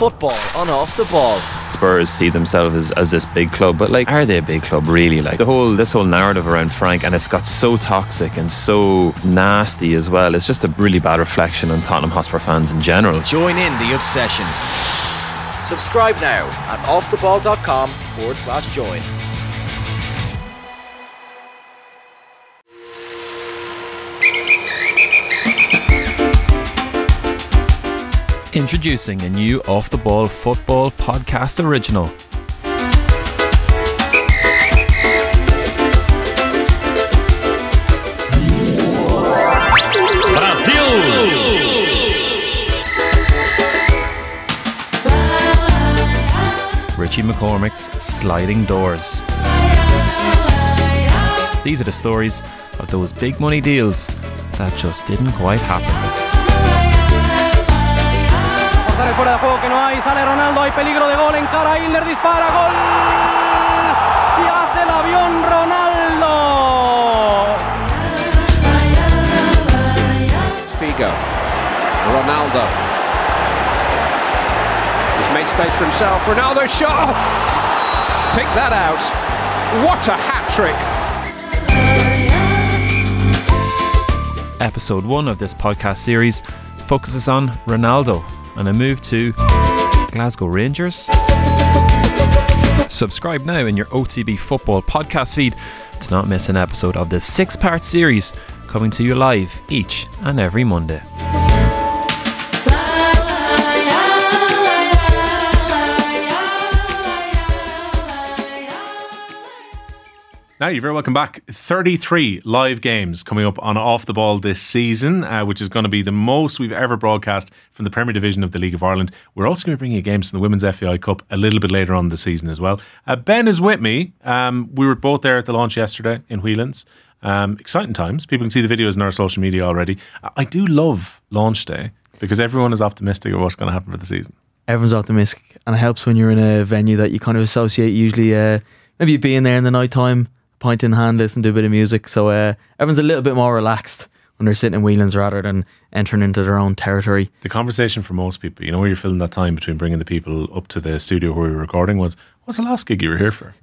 football on Off the Ball. Spurs see themselves as this big club, but like, are they a big club really? Like this whole narrative around Frank, and it's got so toxic and so nasty as well. It's just a really bad reflection on Tottenham Hotspur fans in general. Join in the obsession. Subscribe now at offtheball.com/join. Introducing a new Off the Ball football podcast original. Brazil! Richie McCormick's Sliding Doors. These are the stories of those big money deals that just didn't quite happen. Fuera de juego que no hay, sale Ronaldo, hay peligro de gol, encara Isler, dispara, gol y hace el avión Ronaldo. Figo, Ronaldo, he's made space for himself, Ronaldo shot, pick that out, what a hat-trick. Episode 1 of this podcast series focuses on Ronaldo and a move to Glasgow Rangers. Subscribe now in your OTB football podcast feed to not miss an episode of this 6-part series coming to you live each and every Monday. Now, you're very welcome back. 33 live games coming up on Off the Ball this season, which is going to be the most we've ever broadcast from the Premier Division of the League of Ireland. We're also going to bring you games from the Women's FAI Cup a little bit later on in the season as well. Ben is with me. We were both there at the launch yesterday in Whelan's. Exciting times. People can see the videos on our social media already. I do love launch day because everyone is optimistic of what's going to happen for the season. Everyone's optimistic, and it helps when you're in a venue that you kind of associate usually maybe being there in the night time, pint in hand, listen to a bit of music, so everyone's a little bit more relaxed when they're sitting in Whelan's rather than entering into their own territory. The conversation for most people, where you're filling that time between bringing the people up to the studio where we were recording, was, what's the last gig you were here for?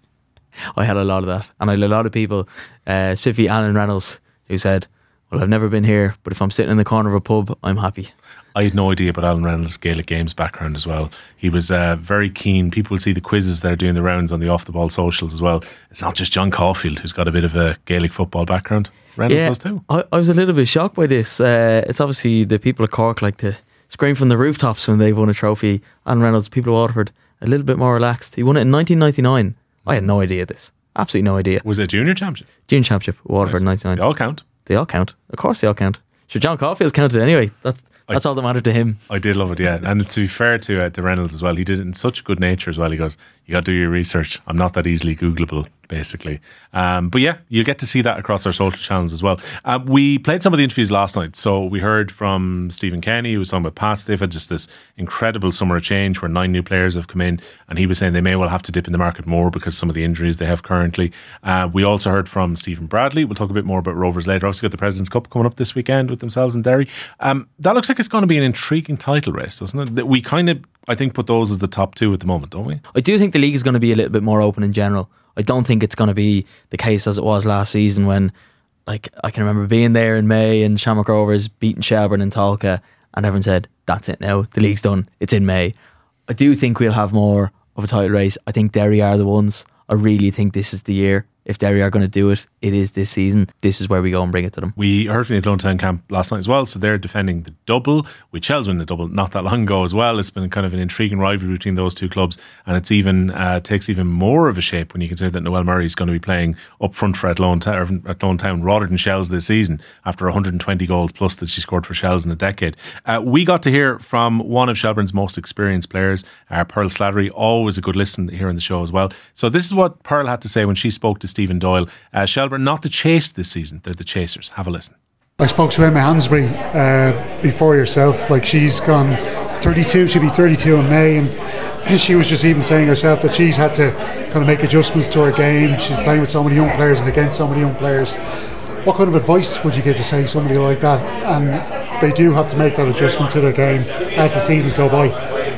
I had a lot of that, and I had a lot of people, specifically Alan Reynolds, who said, well, I've never been here, but if I'm sitting in the corner of a pub, I'm happy. I had no idea about Alan Reynolds' Gaelic Games background as well. He was very keen. People will see the quizzes that are doing the rounds on the Off the Ball socials as well. It's not just John Caulfield who's got a bit of a Gaelic football background. Reynolds does too. I was a little bit shocked by this. It's obviously the people of Cork like to scream from the rooftops when they've won a trophy. Alan Reynolds, people of Waterford, a little bit more relaxed. He won it in 1999. I had no idea this. Absolutely no idea. Was it a junior championship? Junior championship, Waterford, right. 99. They all count. They all count. Of course they all count. Sure, John Caulfield's counted anyway. That's all that mattered to him. I did love it, yeah. And to be fair to Reynolds as well, he did it in such good nature as well. He goes, you got to do your research. I'm not that easily Googleable, basically. But yeah, you get to see that across our social channels as well. We played some of the interviews last night. So we heard from Stephen Kenny, who was talking about Pats. They've had just this incredible summer of change where 9 new players have come in, and he was saying they may well have to dip in the market more because some of the injuries they have currently. We also heard from Stephen Bradley. We'll talk a bit more about Rovers later. Also got the President's Cup coming up this weekend with themselves in Derry. That looks like it's going to be an intriguing title race, doesn't it? We kind of, I think, put those as the top 2 at the moment, don't we? I do think the league is going to be a little bit more open in general. I don't think it's going to be the case as it was last season when, like, I can remember being there in May and Shamrock Rovers beating Shelbourne and Tolka, and everyone said, that's it now, the league's done, it's in May. I do think we'll have more of a title race. I think Derry are the ones. I really think this is the year. If Derry are going to do it, it is this season. This is where we go and bring it to them. We heard from the Athlone Town camp last night as well, so they're defending the double. We Chelsea won the double not that long ago as well. It's been kind of an intriguing rivalry between those two clubs, and it's even takes even more of a shape when you consider that Noelle Murray is going to be playing up front for Athlone Town rather than Shells this season after 120 goals plus that she scored for Shells in a decade. We got to hear from one of Shelbourne's most experienced players, Pearl Slattery. Always a good listen here on the show as well. So this is what Pearl had to say when she spoke to Stephen Doyle. Shelbourne not the chase this season, they're the chasers. Have a listen. I spoke to Emma Hansbury before yourself. Like, she's gone 32, she'll be 32 in May, and she was just even saying herself that she's had to kind of make adjustments to her game. She's playing with so many young players and against so many young players. What kind of advice would you give to, say, somebody like that? And they do have to make that adjustment to their game as the seasons go by.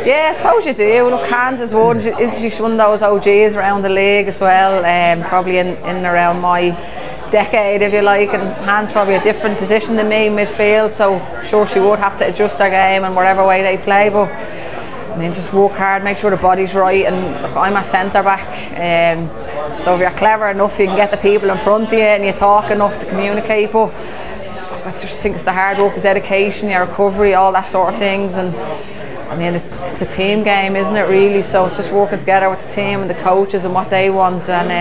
Yeah, I suppose you do. Look, Hans is one. She's one of those OGs around the league as well. Probably in and around my decade, if you like. And Hans probably a different position than me, midfield. So sure, she would have to adjust her game in whatever way they play. But I mean, just work hard, make sure the body's right. And look, I'm a centre back. So if you're clever enough, you can get the people in front of you, and you talk enough to communicate. But I just think it's the hard work, the dedication, your recovery, all that sort of things. And I mean, it's a team game, isn't it, really? So it's just working together with the team and the coaches and what they want. And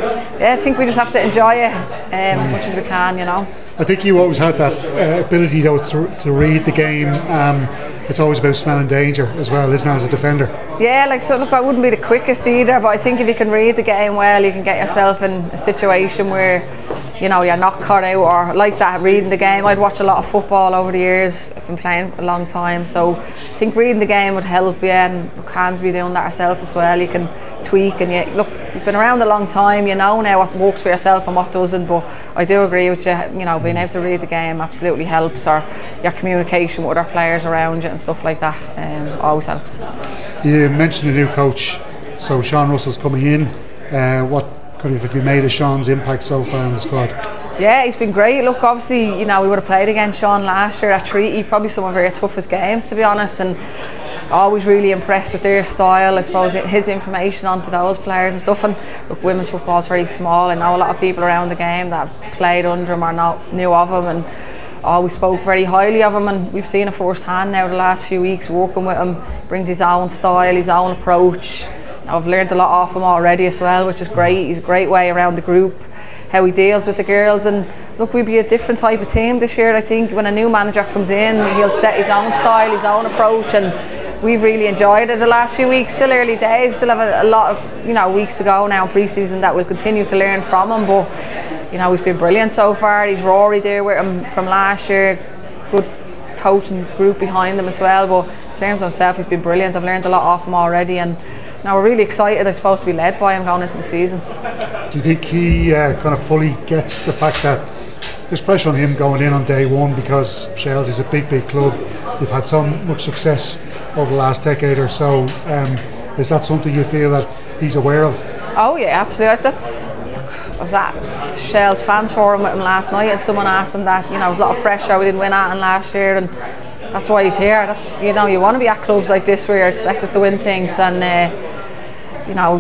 I think we just have to enjoy it as much as we can, you know. I think you always had that ability, though, to read the game. It's always about smelling danger as well, isn't it, as a defender? Yeah, like, so look, I wouldn't be the quickest either, but I think if you can read the game well, you can get yourself in a situation where, you know, you're not caught out or like that, reading the game. I'd watch a lot of football over the years. I've been playing a long time, so I think reading the game would help, yeah, and look, Hans be doing that herself as well. You can tweak, and you've been around a long time, you know now what works for yourself and what doesn't. But I do agree with you, you know, being able to read the game absolutely helps, or your communication with other players around you and stuff like that always helps. You mentioned a new coach, so Sean Russell's coming in. What kind of have you made of Sean's impact so far on the squad? Yeah, he's been great. Look, obviously, you know, we would have played against Sean last year at Treaty, probably some of our toughest games, to be honest, and always really impressed with their style. I suppose his information onto those players and stuff. And look, women's football is very small. I know a lot of people around the game that have played under him or knew of him, and always spoke very highly of him. And we've seen it firsthand now the last few weeks working with him. Brings his own style, his own approach. I've learned a lot off him already as well, which is great. He's a great way around the group, how he deals with the girls. And look, we'll be a different type of team this year. I think when a new manager comes in, he'll set his own style, his own approach, and we've really enjoyed it the last few weeks. Still early days, still have a lot of, you know, weeks to go now in pre-season that we'll continue to learn from him. But you know, he's been brilliant so far. He's Rory there with him from last year, good coaching group behind him as well. But in terms of himself, he's been brilliant. I've learned a lot off him already, and now we're really excited, I suppose, to be led by him going into the season. Do you think he kind of fully gets the fact that there's pressure on him going in on day one, because Shels is a big club? You've had so much success over the last decade or so. Is that something you feel that he's aware of? Oh yeah, absolutely. I was at Shels fans forum with him last night, and someone asked him that, you know, there was a lot of pressure. We didn't win at him last year, and that's why he's here. That's, you know, you want to be at clubs like this where you're expected to win things, and you know,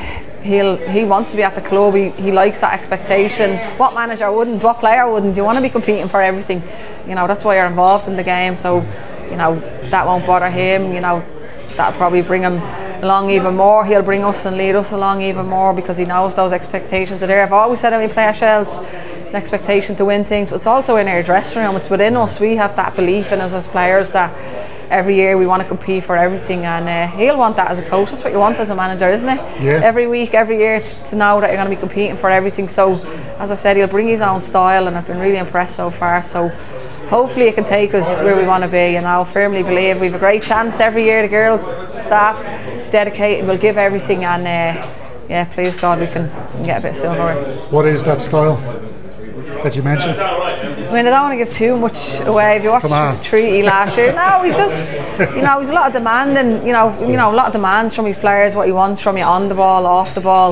he wants to be at the club. He likes that expectation. What manager wouldn't? What player wouldn't? You want to be competing for everything. You know, that's why you're involved in the game. So, you know, that won't bother him. You know, that'll probably bring him along even more. He'll bring us and lead us along even more, because he knows those expectations are there. I've always said when we play at Shels, it's an expectation to win things, but it's also in our dressing room. It's within us. We have that belief in us as players that every year we want to compete for everything, and he'll want that as a coach. That's what you want as a manager, isn't it? Yeah. Every week, every year, to know that you're going to be competing for everything. So, as I said, he'll bring his own style, and I've been really impressed so far. So, hopefully, it can take us where we want to be. And I firmly believe we have a great chance every year. The girls, staff, dedicated, will give everything, and yeah, please God, we can get a bit of silverware. What is that style that you mentioned? I mean, I don't want to give too much away. If you watched Treaty last year, no, he's just, you know, he's a lot of demand, and you know, a lot of demands from his players. What he wants from you on the ball, off the ball,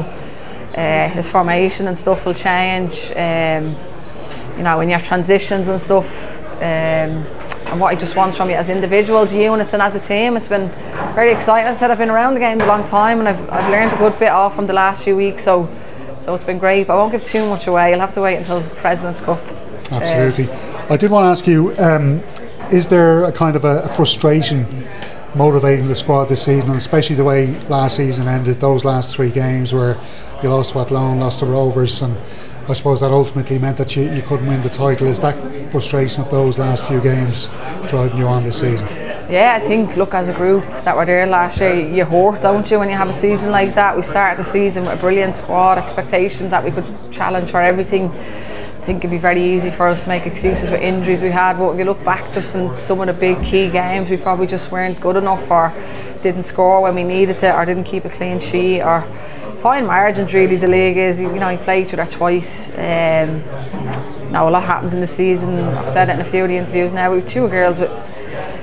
his formation and stuff will change. You know, in your transitions and stuff, and what he just wants from you as individuals, units, and as a team. It's been very exciting. As I said, I've been around the game a long time, and I've learned a good bit off from the last few weeks. So it's been great. But I won't give too much away. You'll have to wait until President's Cup. Absolutely. I did want to ask you, is there a kind of a frustration motivating the squad this season, and especially the way last season ended, those last 3 games where you lost to Athlone, lost to Rovers, and I suppose that ultimately meant that you couldn't win the title? Is that frustration of those last few games driving you on this season? Yeah, I think, look, as a group that were there last year, you hurt, don't you, when you have a season like that? We started the season with a brilliant squad, expectation that we could challenge for everything. I think it'd be very easy for us to make excuses with injuries we had, but if you look back just in some of the big key games, we probably just weren't good enough, or didn't score when we needed to, or didn't keep a clean sheet, or fine margins. Really, the league is, you know, you play each other twice. Now a lot happens in the season. I've said it in a few of the interviews now. We've 2 girls with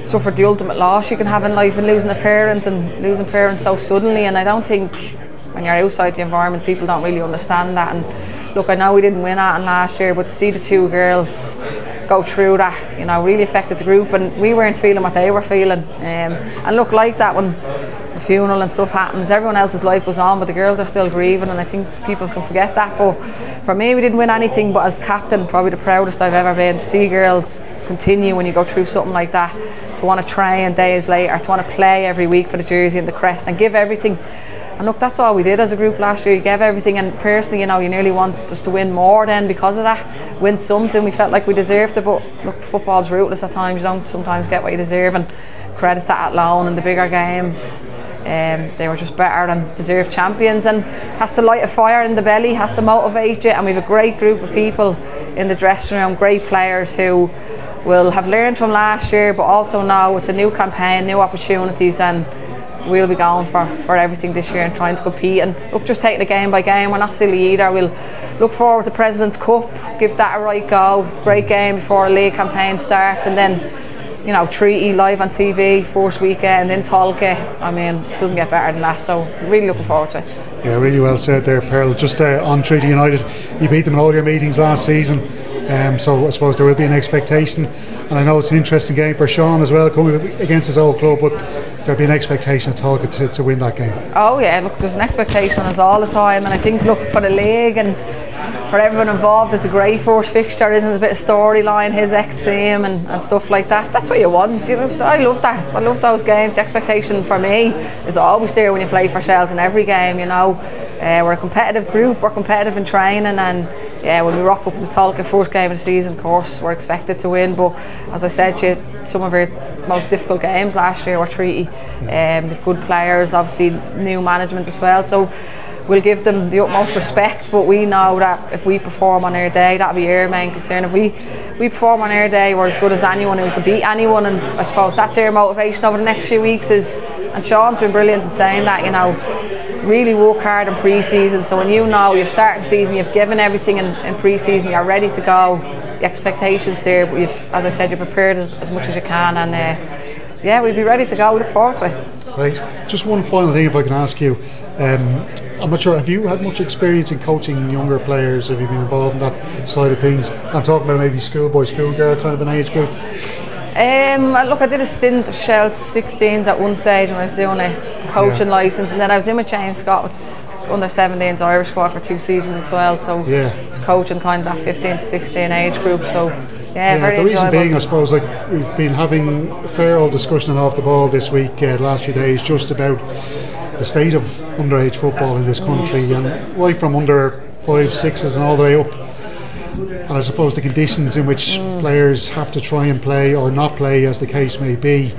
suffered the ultimate loss you can have in life, and losing a parent and losing parents so suddenly. And I don't think when you're outside the environment, people don't really understand that. And look, I know we didn't win Atton last year, but to see the two girls go through that, you know, really affected the group, and we weren't feeling what they were feeling. And look, like that, when the funeral and stuff happens, everyone else's life goes on, but the girls are still grieving, and I think people can forget that. But for me, we didn't win anything, but as captain, probably the proudest I've ever been to see girls continue when you go through something like that, to want to train days later, to want to play every week for the jersey and the crest and give everything. And look, that's all we did as a group last year. You gave everything, and personally, you know, you nearly want us to win more then because of that. Win something, we felt like we deserved it, but look, football's ruthless at times. You don't sometimes get what you deserve, and credit to Athlone and the bigger games. They were just better and deserved champions, and has to light a fire in the belly, has to motivate you. And we have a great group of people in the dressing room, great players who will have learned from last year, but also now it's a new campaign, new opportunities, and we'll be going for everything this year and trying to compete. And look, just taking it game by game. We're not silly either. We'll look forward to President's Cup, give that a right go. Great game before a league campaign starts, and then, you know, Treaty live on TV first weekend in Tolka. I mean, it doesn't get better than that, so really looking forward to it. Yeah, really well said there, Pearl. Just on Treaty United, you beat them in all your meetings last season, so I suppose there will be an expectation, and I know it's an interesting game for Sean as well, coming against his old club, but there'll be an expectation at Tolka to win that game. Oh yeah, look, there's an expectation as all the time, and I think, look, for the league and for everyone involved, it's a great first fixture, isn't it? A bit of storyline, his ex-team and stuff like that. That's what you want. You know, I love that. I love those games. The expectation for me is always there when you play for Shells in every game, you know. We're a competitive group, we're competitive in training, and yeah, when we rock up in the Tolka first game of the season, of course, we're expected to win. But as I said to you, some of our most difficult games last year were Treaty. They've good players, obviously new management as well, so we'll give them the utmost respect, but we know that if we perform on our day, that'll be our main concern. If we perform on our day, we're as good as anyone and we can beat anyone, and I suppose that's our motivation over the next few weeks and Sean's been brilliant in saying that, you know, really work hard in pre-season, so when you know you're starting season, you've given everything in pre-season, you're ready to go, the expectations there, but you've, as I said, you're prepared as much as you can, and yeah, we'll be ready to go. We look forward to it. Right, just one final thing if I can ask you, I'm not sure, have you had much experience in coaching younger players? Have you been involved in that side of things? I'm talking about maybe schoolboy, schoolgirl kind of an age group. Look, I did a stint of Shells 16s at one stage when I was doing a coaching licence, and then I was in with James Scott with under 17s Irish squad for 2 seasons as well, so I was coaching kind of that 15 to 16 age group, so very the reason enjoyable. being, I suppose, like we've been having a fair old discussion off the ball this week, the last few days, just about the state of underage football in this country, and right from under 5, 6s and all the way up, and I suppose the conditions in which players have to try and play or not play, as the case may be.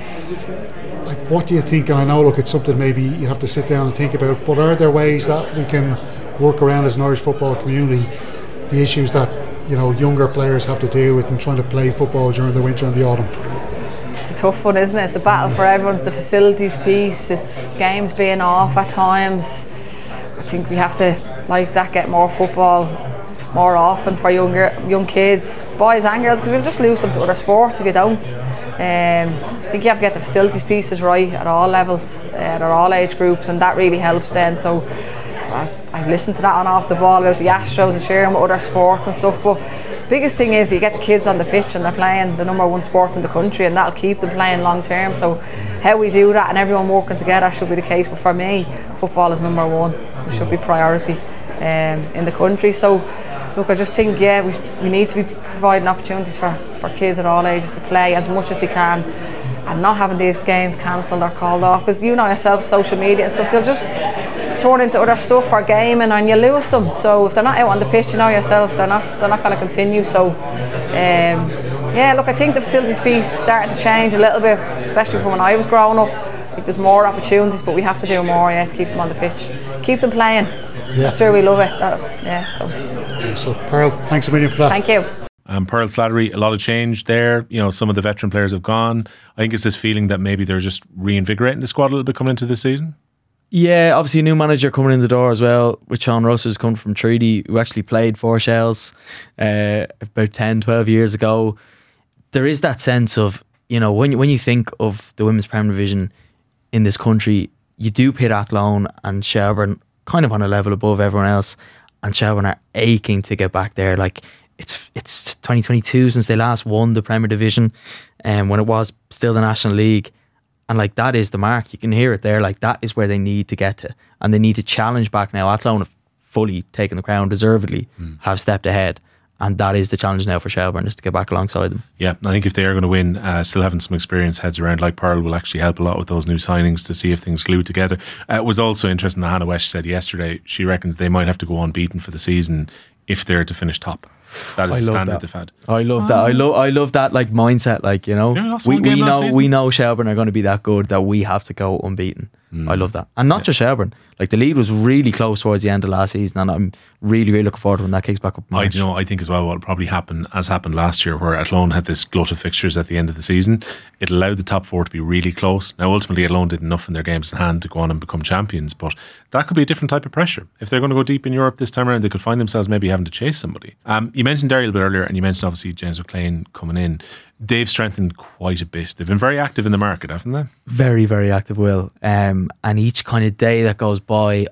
Like, what do you think? And I know, look, it's something maybe you have to sit down and think about, but are there ways that we can work around as an Irish football community the issues that, you know, younger players have to deal with in trying to play football during the winter and the autumn? It's a tough one, isn't it? It's a battle for everyone. It's the facilities piece, it's games being off at times. I think we have to, like that, get more football more often for young kids, boys and girls, because we'll just lose them to other sports if you don't. I think you have to get the facilities pieces right at all levels, at all age groups, and that really helps then. So I've listened to that on Off the Ball about the Astros and sharing with other sports and stuff, but the biggest thing is that you get the kids on the pitch and they're playing the number 1 sport in the country, and that'll keep them playing long term. So how we do that and everyone working together should be the case, but for me, football is number 1. It should be priority in the country. So look, I just think, we need to be providing opportunities for kids at all ages to play as much as they can, and not having these games cancelled or called off, because you know yourself, social media and stuff, they'll just turn into other stuff for gaming and you lose them. So if they're not out on the pitch, you know yourself, they're not going to continue. So look, I think the facilities piece starting to change a little bit, especially from when I was growing up. I think there's more opportunities, but we have to do more to keep them on the pitch, keep them playing. That's where we love it. So Pearl, thanks a million for that. Thank you. Pearl Slattery, a lot of change there. You know, some of the veteran players have gone. I think it's this feeling that maybe they're just reinvigorating the squad a little bit coming into this season. Yeah, obviously a new manager coming in the door as well, with Sean Russ, who's come from Treaty, who actually played for Shells about 10, 12 years ago. There is that sense of, you know, when you think of the women's Premier Division in this country, you do pit Athlone and Shelbourne kind of on a level above everyone else, and Shelbourne are aching to get back there. Like it's 2022 since they last won the Premier Division, and when it was still the National League, and like that is the mark. You can hear it there. Like that is where they need to get to, and they need to challenge back now. Athlone have fully taken the crown, deservedly have stepped ahead. And that is the challenge now for Shelbourne, is to get back alongside them. Yeah, I think if they are going to win, still having some experience heads around like Pearl will actually help a lot with those new signings to see if things glue together. It was also interesting that Hannah West said yesterday she reckons they might have to go unbeaten for the season if they're to finish top. That is the standard they've had. I love that. I love that like mindset. Like, you know, we know Shelbourne are going to be that good that we have to go unbeaten. I love that. And not just Shelbourne. Like the lead was really close towards the end of last season, and I'm really, really looking forward to when that kicks back up. I think as well what will probably happen, as happened last year, where Athlone had this glut of fixtures at the end of the season, it allowed the top four to be really close. Now ultimately Athlone did enough in their games in hand to go on and become champions, but that could be a different type of pressure. If they're going to go deep in Europe this time around, they could find themselves maybe having to chase somebody. You mentioned Derry a bit earlier, and you mentioned obviously James McLean coming in. They've strengthened quite a bit. They've been very active in the market, haven't they? Very, very active, Will. And each kind of day that goes by,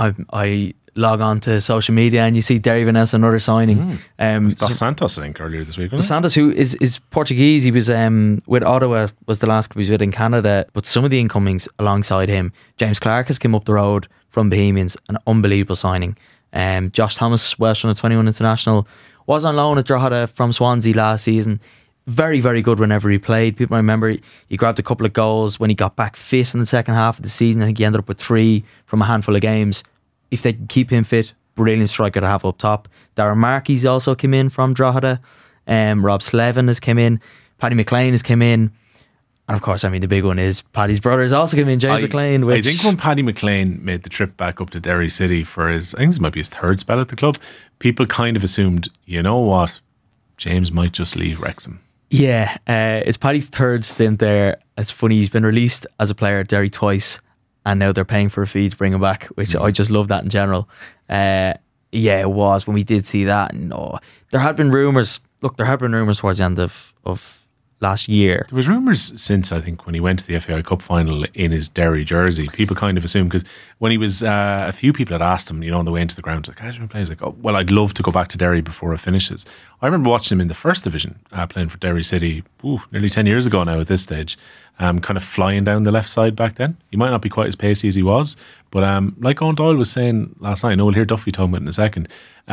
I log on to social media and you see Derry announced another signing. Dos Santos, I think, earlier this week. Dos Santos, who is Portuguese. He was with Ottawa, was the last club he was with in Canada. But some of the incomings alongside him, James Clark has come up the road from Bohemians, an unbelievable signing. Josh Thomas, Welsh under 21 international, was on loan at Drogheda from Swansea last season. Very, very good whenever he played. People remember he grabbed a couple of goals when he got back fit in the second half of the season. I think he ended up with 3 from a handful of games. If they can keep him fit, brilliant striker to have up top. Darren Markey's also came in from Drogheda. Rob Slevin has come in. Paddy McLean has come in. And of course, I mean, the big one is Paddy's brother has also come in, James McLean. I think when Paddy McLean made the trip back up to Derry City for I think this might be his 3rd spell at the club, people kind of assumed, you know what, James might just leave Wrexham. Yeah, it's Paddy's 3rd stint there. It's funny, he's been released as a player at Derry twice, and now they're paying for a fee to bring him back, which I just love that in general. Yeah, it was when we did see that. No, there had been rumours. Look, there had been rumours towards the end of last year. There was rumours since, I think, when he went to the FAI Cup final in his Derry jersey. People kind of assumed, because when he was, a few people had asked him, you know, on the way into the ground, like, how do you play? He's like, oh, well, I'd love to go back to Derry before it finishes. I remember watching him in the 1st division, playing for Derry City, nearly 10 years ago now at this stage, kind of flying down the left side back then. He might not be quite as pacey as he was, but like Owen Doyle was saying last night, I know we'll hear Duffy talking about it in a second,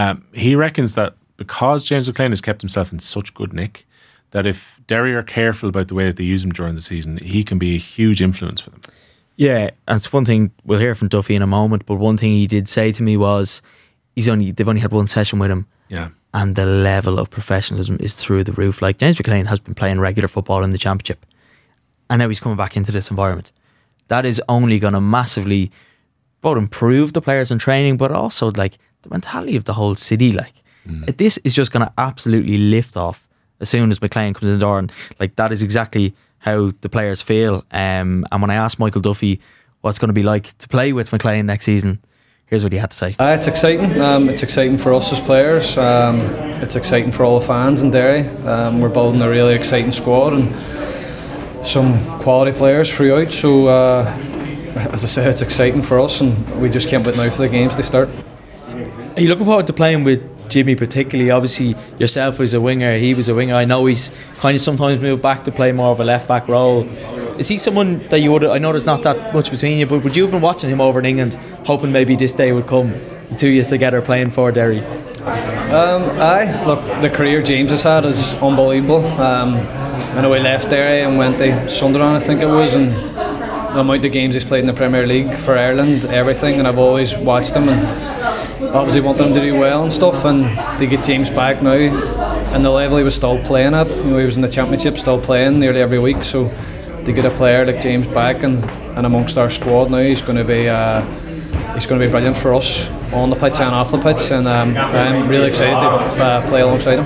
he reckons that because James McLean has kept himself in such good nick, that if Derry are careful about the way that they use him during the season, he can be a huge influence for them. Yeah, and it's one thing we'll hear from Duffy in a moment, but one thing he did say to me was they've only had one session with him. Yeah. And the level of professionalism is through the roof. Like, James McLean has been playing regular football in the Championship, and now he's coming back into this environment. That is only going to massively both improve the players in training, but also like the mentality of the whole city. Like, this is just going to absolutely lift off as soon as McLean comes in the door, and like that is exactly how the players feel. And when I asked Michael Duffy what's going to be like to play with McLean next season, here's what he had to say. It's exciting. It's exciting for us as players. It's exciting for all the fans in Derry. We're building a really exciting squad and some quality players throughout. So as I said, it's exciting for us, and we just can't wait now for the games to start. Are you looking forward to playing with Jimmy particularly? Obviously yourself was a winger, he was a winger. I know he's kind of sometimes moved back to play more of a left back role. Is he someone that you would, I know there's not that much between you, but would you have been watching him over in England hoping maybe this day would come, the two of you together playing for Derry? Aye, look, the career James has had is unbelievable. I know he left Derry and went to Sunderland, I think it was, and the amount of games he's played in the Premier League for Ireland, everything, and I've always watched him and obviously wanted him to do well and stuff, and to get James back now and the level he was still playing at, you know, he was in the Championship still playing nearly every week, so to get a player like James back and amongst our squad now, he's going to be brilliant for us on the pitch and off the pitch, and I'm really excited to play alongside him.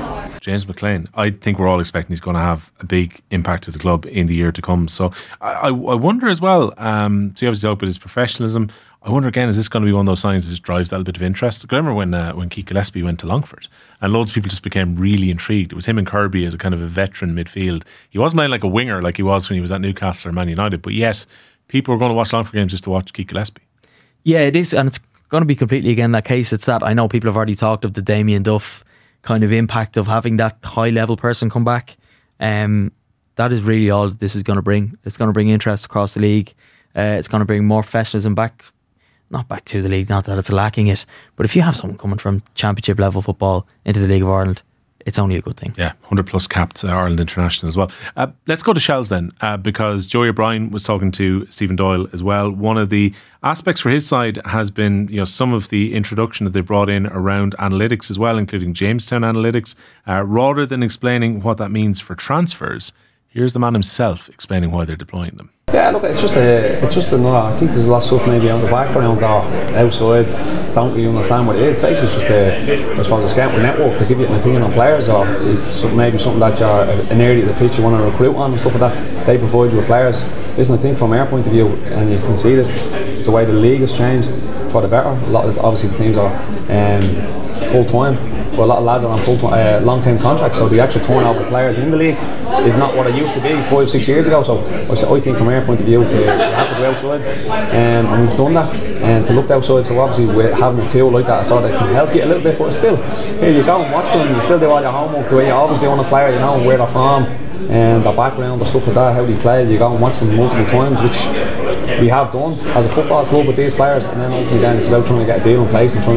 James McLean, I think we're all expecting he's going to have a big impact to the club in the year to come. So I wonder as well, so you obviously talk about his professionalism. I wonder again, is this going to be one of those signs that just drives that little bit of interest? I remember when Keith Gillespie went to Longford and loads of people just became really intrigued. It was him and Kirby as a kind of a veteran midfield. He wasn't playing like a winger like he was when he was at Newcastle or Man United, but yet people were going to watch Longford games just to watch Keith Gillespie. Yeah, it is, and it's going to be completely again that case. It's that I know people have already talked of the Damien Duff kind of impact of having that high level person come back. That is really all this is going to bring. It's going to bring interest across the league. It's going to bring more professionalism back, not back to the league, not that it's lacking it, but if you have someone coming from championship level football into the League of Ireland, it's only a good thing. Yeah, 100 plus capped Ireland international as well. Let's go to Shells then, because Joey O'Brien was talking to Stephen Doyle as well. One of the aspects for his side has been, some of the introduction that they brought in around analytics as well, including Jamestown analytics. Rather than explaining what that means for transfers, here's the man himself explaining why they're deploying them. Yeah, look, it's just another. I think there's a lot of stuff maybe on the background or outside. Don't really understand what it is. Basically, it's just I suppose a scouting network to give you an opinion on players, or maybe something that you're an area of the pitch you want to recruit on and stuff like that. They provide you with players. Listen, I think from our point of view, and you can see this, the way the league has changed for the better. A lot of obviously the teams are full time. Well, a lot of lads are on full-time, long-term contracts, so the actual turnover of players in the league is not what it used to be 5-6 years ago. So I think from our point of view, to have to go outside, and we've done that, and to look outside. So obviously, we're having a tool like that, so that can help you a little bit. But still, here you go and watch them. You still do all your homework the way you always do on a player. You know where they're from and their background, the stuff like that, how they play. You go and watch them multiple times, which we have done as a football club with these players, and then ultimately then it's about trying to get a deal in place and trying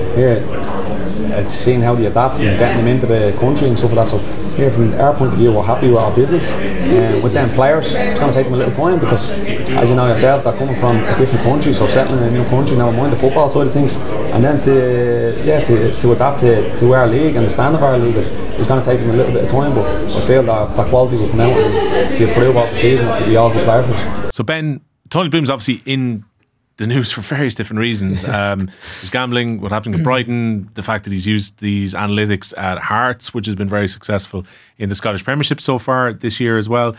it's seeing how they adapt and getting them into the country and stuff like that. So here from our point of view, we're happy with our business, and with them players it's going to take them a little time, because as you know yourself, they're coming from a different country, so settling in a new country, never mind the football side of things, and then to adapt to our league and the standard of our league is going to take them a little bit of time, but I feel that quality will come out and they'll prove out the season that they'll be all good players for us. So Ben, Tony Bloom's obviously in the news for various different reasons. There's gambling, what happened to Brighton, the fact that he's used these analytics at Hearts, which has been very successful in the Scottish Premiership so far this year as well.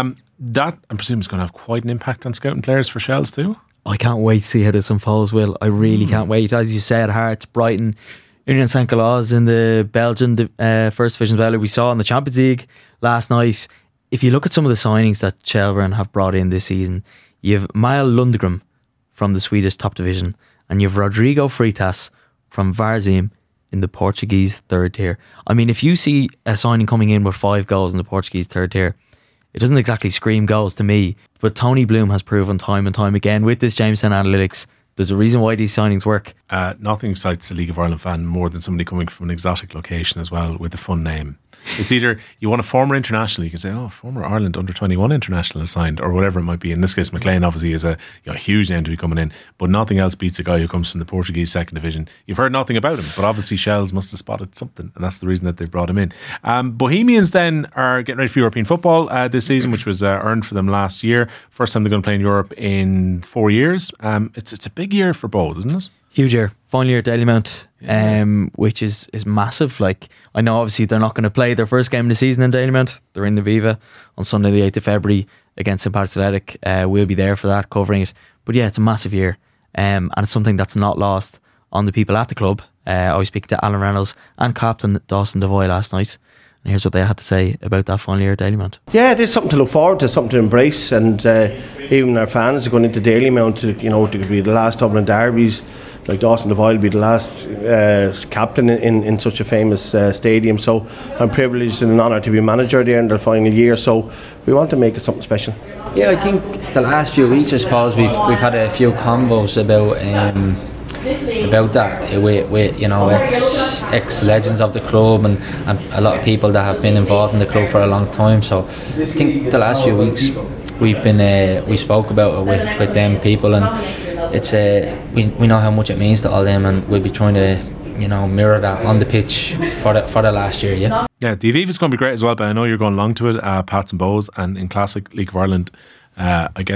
That, I presume, is going to have quite an impact on scouting players for Shells too. I can't wait to see how this unfolds, Will. I really can't wait. As you said, Hearts, Brighton, Union St. Gilles in the Belgian First Division battle we saw in the Champions League last night. If you look at some of the signings that Shelbourne have brought in this season, you have Mile Lundgren from the Swedish top division, and you have Rodrigo Freitas from Varzim in the Portuguese third tier. I mean, if you see a signing coming in with 5 goals in the Portuguese third tier, it doesn't exactly scream goals to me, but Tony Bloom has proven time and time again with this Jamestown analytics, there's a reason why these signings work. Nothing excites a League of Ireland fan more than somebody coming from an exotic location as well with a fun name. It's either you want a former international, you can say, oh, former Ireland under-21 international is signed, or whatever it might be. In this case, McLean obviously is a huge name to be coming in, but nothing else beats a guy who comes from the Portuguese second division. You've heard nothing about him, but obviously Shells must have spotted something, and that's the reason that they've brought him in. Bohemians then are getting ready for European football this season, which was earned for them last year. First time they're going to play in Europe in 4 years. It's a big year for both, isn't it? Huge year. Final year at Dalymount, which is massive. Like, I know obviously they're not going to play their first game of the season in Dalymount. They're in the Viva on Sunday the 8th of February against St. Patrick's Athletic. We'll be there for that, covering it. But yeah, it's a massive year, and it's something that's not lost on the people at the club. I was speaking to Alan Reynolds and captain Dawson Devoy last night, and here's what they had to say about that final year at Dalymount. Yeah, it is something to look forward to, something to embrace, and even our fans are going into Dalymount. It could be the last Dublin derbies. Like Dawson Devoy will be the last captain in such a famous stadium, so I'm privileged and an honour to be manager there in the final year, so we want to make it something special. Yeah, I think the last few weeks, I suppose, we've had a few convos about that with ex-legends of the club and a lot of people that have been involved in the club for a long time. So I think the last few weeks we spoke about it with them people, and it's we know how much it means to all them, and we'll be trying to mirror that on the pitch for the last year. Yeah, the Aviva's going to be great as well, but I know you're going along to it, Pats and Bows, and in classic League of Ireland, I guess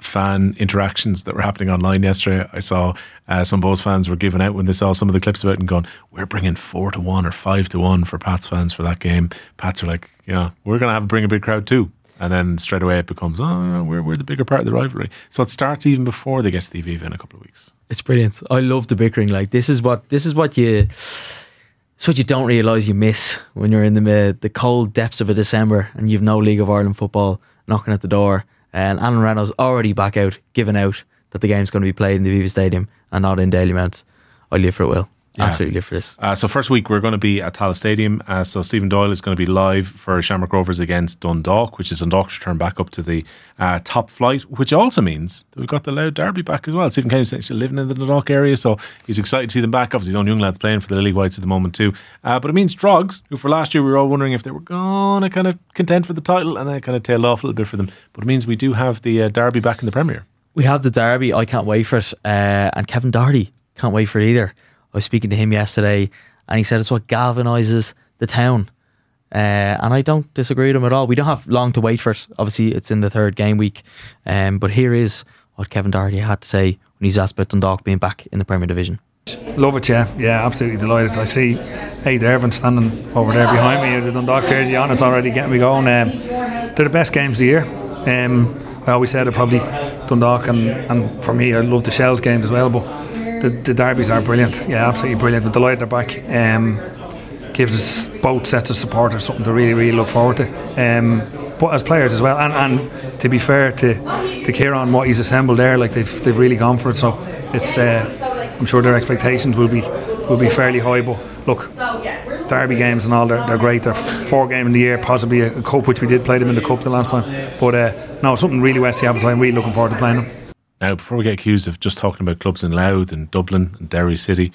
fan interactions that were happening online yesterday. I saw some Bohs fans were giving out when they saw some of the clips about it and going, we're bringing 4-1 or 5-1 for Pats fans for that game. Pats are like, yeah, we're going to bring a big crowd too. And then straight away it becomes, we're the bigger part of the rivalry. So it starts even before they get to the Aviva in a couple of weeks. It's brilliant. I love the bickering. Like this is what you don't realise you miss when you're in the cold depths of a December and you've no League of Ireland football knocking at the door. And Alan Reynolds already back out, giving out that the game's going to be played in the Aviva Stadium and not in Dalymount. I live for it, Will. Yeah. Absolutely live for this. So first week we're going to be at Tallaght Stadium. So Stephen Doyle is going to be live for Shamrock Rovers against Dundalk, which is Dundalk's return back up to the top flight, which also means that we've got the Louth Derby back as well. Stephen Kenny's still living in the Dundalk area, so he's excited to see them back. Obviously, young lads playing for the Lily Whites at the moment too. But it means Drogs, who for last year we were all wondering if they were going to kind of contend for the title, and then it kind of tailed off a little bit for them. But it means we do have the Derby back in the Premier. We have the Derby. I can't wait for it. And Kevin Doherty can't wait for it either. I was speaking to him yesterday and he said it's what galvanises the town. And I don't disagree with him at all. We don't have long to wait for it. Obviously, it's in the third game week. But here is what Kevin Doherty had to say when he's asked about Dundalk being back in the Premier Division. Love it, yeah. Yeah, absolutely delighted. I see Aidan Irvin standing over there behind me with the Dundalk jersey on. It's already getting me going. They're the best games of the year. I always said it, probably Dundalk and for me, I love the Shells games as well, but the derbies are brilliant. Yeah, absolutely brilliant. We're delighted they're back. Gives us both sets of supporters something to really, really look forward to. But as players as well, and to be fair to Kieran, what he's assembled there, like they've really gone for it. So it's I'm sure their expectations will be fairly high. But look, derby games and all, they're great. They're 4 games in the year, possibly a cup, which we did play them in the cup the last time. But no, something really wets the appetite. I'm really looking forward to playing them. Now, before we get accused of just talking about clubs in Louth and Dublin and Derry City,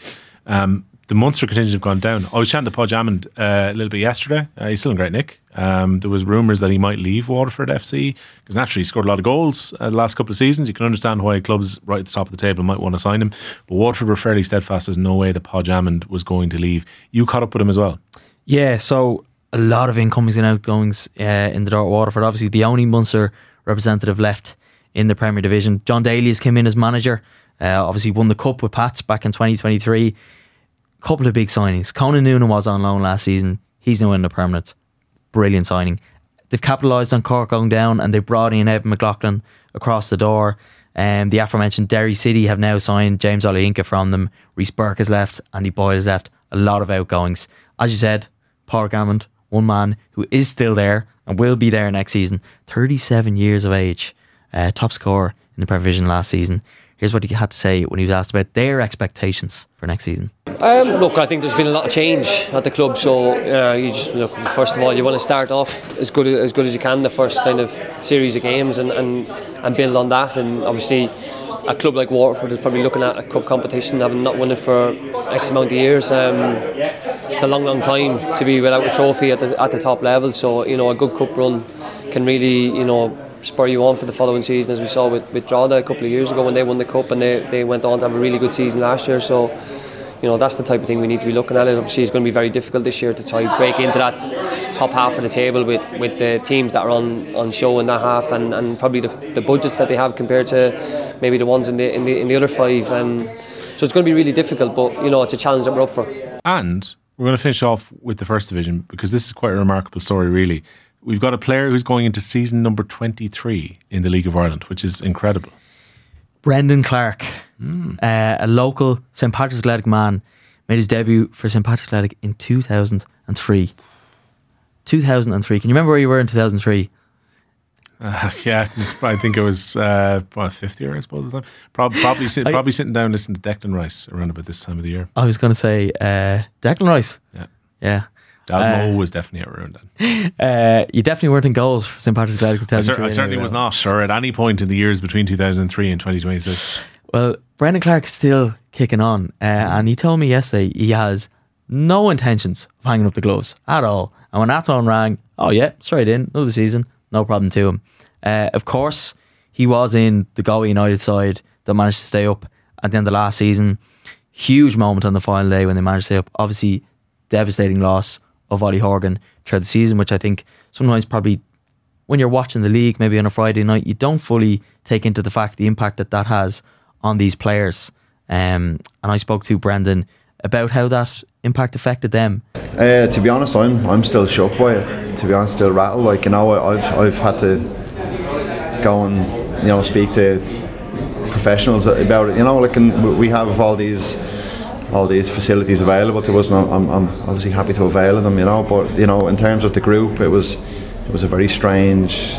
the Munster contingent have gone down. I was chatting to Podge Hammond a little bit yesterday. He's still in great nick. There was rumours that he might leave Waterford FC because naturally he scored a lot of goals the last couple of seasons. You can understand why clubs right at the top of the table might want to sign him. But Waterford were fairly steadfast. There's no way that Podge Hammond was going to leave. You caught up with him as well? Yeah, so a lot of incomings and outgoings in the door at Waterford. Obviously the only Munster representative left in the Premier Division. John Daly has come in as manager. Obviously won the Cup with Pats back in 2023. Couple of big signings. Conan Noonan was on loan last season. He's now in the permanent. Brilliant signing. They've capitalised on Cork going down and they brought in Evan McLaughlin across the door. The aforementioned Derry City have now signed James Olayinka from them. Rhys Burke has left. Andy Boyle has left. A lot of outgoings. As you said, Paul Gammond, one man who is still there and will be there next season. 37 years of age. Top scorer in the Premier Division last season. Here's what he had to say when he was asked about their expectations for next season. Look, I think there's been a lot of change at the club, so you just look. First of all, you want to start off as good as you can the first kind of series of games and build on that. And obviously, a club like Waterford is probably looking at a cup competition, having not won it for X amount of years. It's a long time to be without a trophy at the top level. So a good cup run can really spur you on for the following season, as we saw with Drogheda a couple of years ago when they won the cup and they went on to have a really good season last year. So that's the type of thing we need to be looking at. Obviously it's going to be very difficult this year to try to break into that top half of the table with the teams that are on show in that half and probably the budgets that they have compared to maybe the ones in the other 5. So it's going to be really difficult, but it's a challenge that we're up for. And we're going to finish off with the First Division because this is quite a remarkable story really. We've got a player who's going into season number 23 in the League of Ireland, which is incredible. Brendan Clark, a local St Patrick's Athletic man, made his debut for St Patrick's Athletic in 2003. 2003. Can you remember where you were in 2003? Yeah, I think it was 50 year, I suppose. Probably sitting down listening to Declan Rice around about this time of the year. I was going to say Declan Rice. Yeah. Dalmo was definitely around then. You definitely weren't in goals for St Patrick's Athletic 2003. I certainly was not, or at any point in the years between 2003 and 2026. Well, Brendan Clark is still kicking on, and he told me yesterday he has no intentions of hanging up the gloves at all. And when that phone rang, oh yeah, straight in, another season, no problem to him. Of course, he was in the Galway United side that managed to stay up at the end of last season. Huge moment on the final day when they managed to stay up. Obviously, devastating loss of Ollie Horgan throughout the season, which I think sometimes probably when you're watching the league, maybe on a Friday night, you don't fully take into the fact the impact that has on these players. And I spoke to Brendan about how that impact affected them. To be honest, I'm still shocked by it. To be honest, still rattled. Like, you know, I've had to go and, you know, speak to professionals about it. You know, like, and we have all these facilities available to us, and I'm obviously happy to avail of them. You know, but you know, in terms of the group, it was a very strange,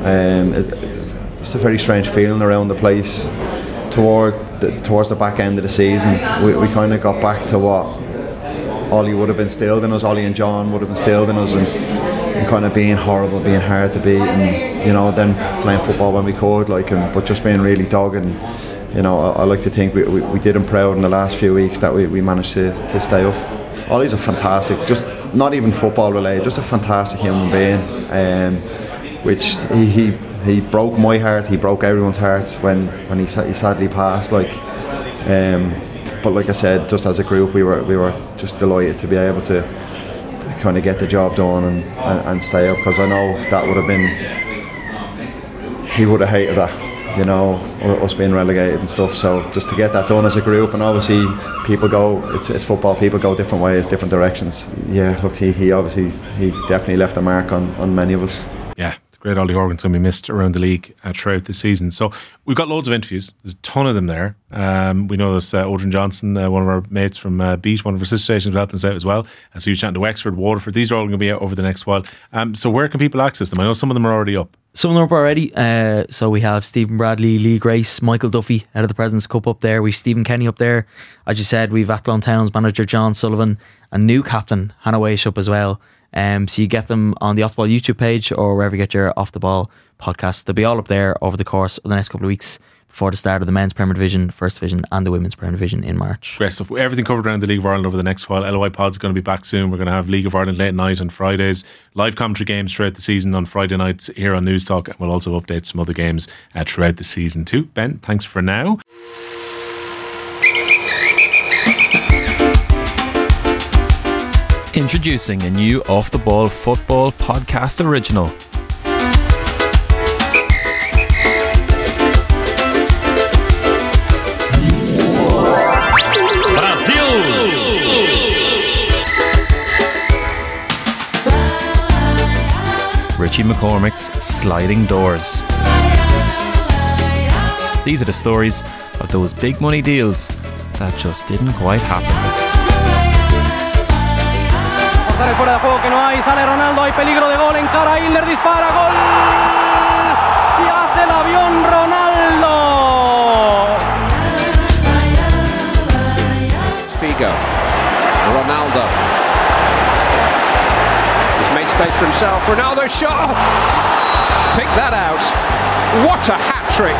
just a very strange feeling around the place towards the back end of the season. We kind of got back to what Ollie would have instilled in us, Ollie and John would have instilled in us, and kind of being horrible, being hard to beat, and you know, then playing football when we could, like, but just being really dogged. And you know, I like to think we did him proud in the last few weeks that we managed to stay up. Ollie's a fantastic, just not even football related, just a fantastic human being, which he broke my heart, he broke everyone's hearts when he sadly passed. Like, but like I said, just as a group, we were just delighted to be able to kind of get the job done and stay up, because I know that would have been, he would have hated that, you know, us being relegated and stuff. So just to get that done as a group, and obviously people go, it's football, people go different ways, different directions. Yeah, look, he definitely left a mark on many of us. Yeah, great Ollie Horgan's going to be missed around the league throughout the season. So we've got loads of interviews. There's a ton of them there. We know there's Odrin Johnson, one of our mates from Beat, one of our sister stations, helping us out as well. So you're chatting to Wexford, Waterford. These are all going to be out over the next while. So where can people access them? I know some of them are already up. Some of them are up already. So we have Stephen Bradley, Lee Grace, Michael Duffy out of the President's Cup up there. We've Stephen Kenny up there. As you said, we've Athlone Town's manager John Sullivan and new captain Hannah Waish up as well. So you get them on the Off the Ball YouTube page or wherever you get your Off the Ball podcasts. They'll be all up there over the course of the next couple of weeks before the start of the Men's Premier Division, First Division and the Women's Premier Division in March. Great stuff. Everything covered around the League of Ireland over the next while. LOI Pod's going to be back soon. We're going to have League of Ireland late night on Fridays, live commentary games throughout the season on Friday nights here on News Talk, and we'll also update some other games throughout the season too. Ben, thanks for now. Introducing a new Off the Ball football podcast original. Richie McCormick's Sliding Doors. These are the stories of those big money deals that just didn't quite happen. Sale fuera de juego que no hay, sale Ronaldo, hay peligro de gol, encara Isler, dispara, gol y hace el avión Ronaldo. Figo, Ronaldo. He's made space for himself. Ronaldo shot. Pick that out. What a hat-trick.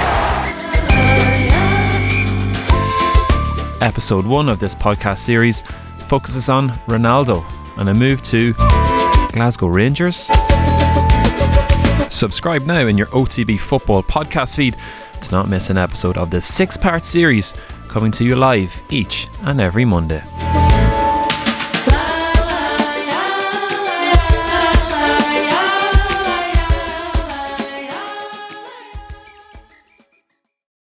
Episode 1 of this podcast series focuses on Ronaldo and a move to Glasgow Rangers. Subscribe now in your OTB Football podcast feed to not miss an episode of this 6-part series coming to you live each and every Monday.